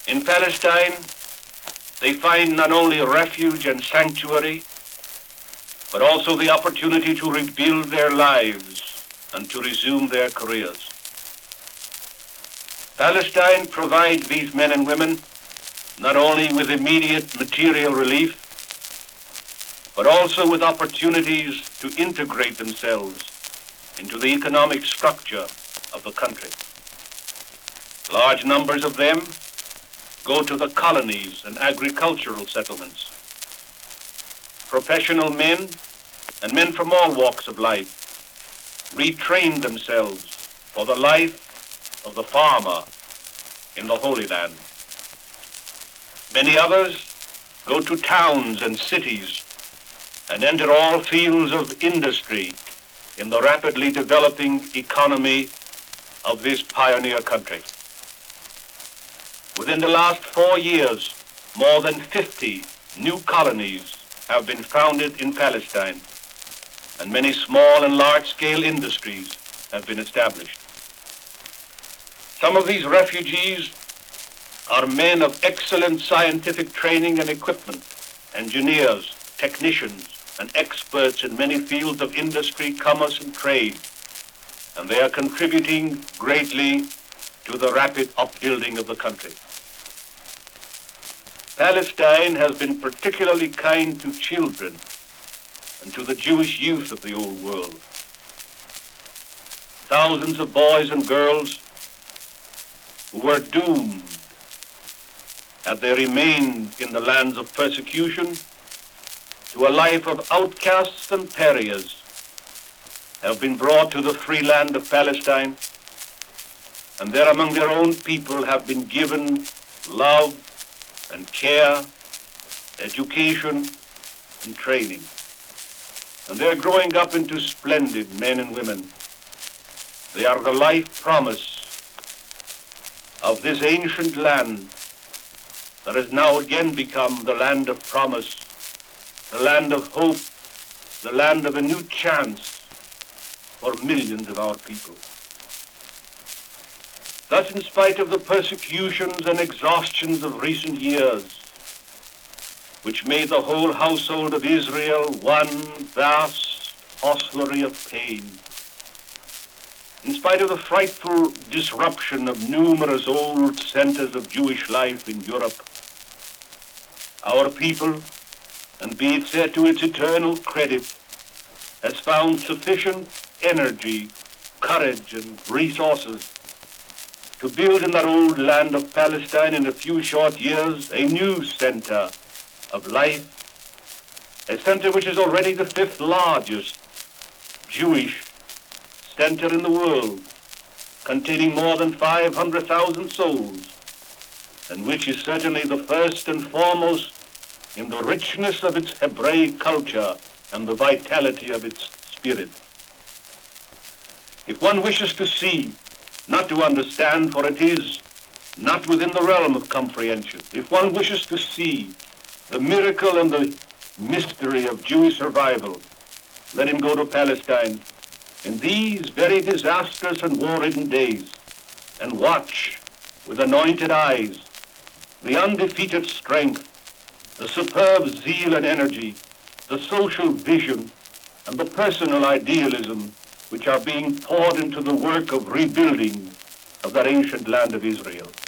In Palestine, they find not only refuge and sanctuary, but also the opportunity to rebuild their lives and to resume their careers. Palestine provides these men and women not only with immediate material relief, but also with opportunities to integrate themselves into the economic structure of the country. Large numbers of them go to the colonies and agricultural settlements. Professional men and men from all walks of life retrain themselves for the life of the farmer in the Holy Land. Many others go to towns and cities and enter all fields of industry in the rapidly developing economy of this pioneer country. Within the last 4 years, more than 50 new colonies have been founded in Palestine, and many small and large-scale industries have been established. Some of these refugees are men of excellent scientific training and equipment, engineers, technicians, and experts in many fields of industry, commerce, and trade, and they are contributing greatly to the rapid upbuilding of the country. Palestine has been particularly kind to children and to the Jewish youth of the old world. Thousands of boys and girls who were doomed had they remained in the lands of persecution to a life of outcasts and pariahs have been brought to the free land of Palestine, and there among their own people have been given love and care, education and training. And they're growing up into splendid men and women. They are the life promise of this ancient land that has now again become the land of promise, the land of hope, the land of a new chance for millions of our people. Thus, in spite of the persecutions and exhaustions of recent years, which made the whole household of Israel one vast hostelry of pain, in spite of the frightful disruption of numerous old centers of Jewish life in Europe, our people, and be it said to its eternal credit, has found sufficient energy, courage, and resources to build in that old land of Palestine in a few short years a new center of life, a center which is already the 5th largest Jewish center in the world, containing more than 500,000 souls, and which is certainly the first and foremost in the richness of its Hebraic culture and the vitality of its spirit. If one wishes to see, not to understand, for it is not within the realm of comprehension, if one wishes to see the miracle and the mystery of Jewish survival, let him go to Palestine in these very disastrous and war-ridden days and watch with anointed eyes the undefeated strength, the superb zeal and energy, the social vision, and the personal idealism which are being poured into the work of rebuilding of that ancient land of Israel.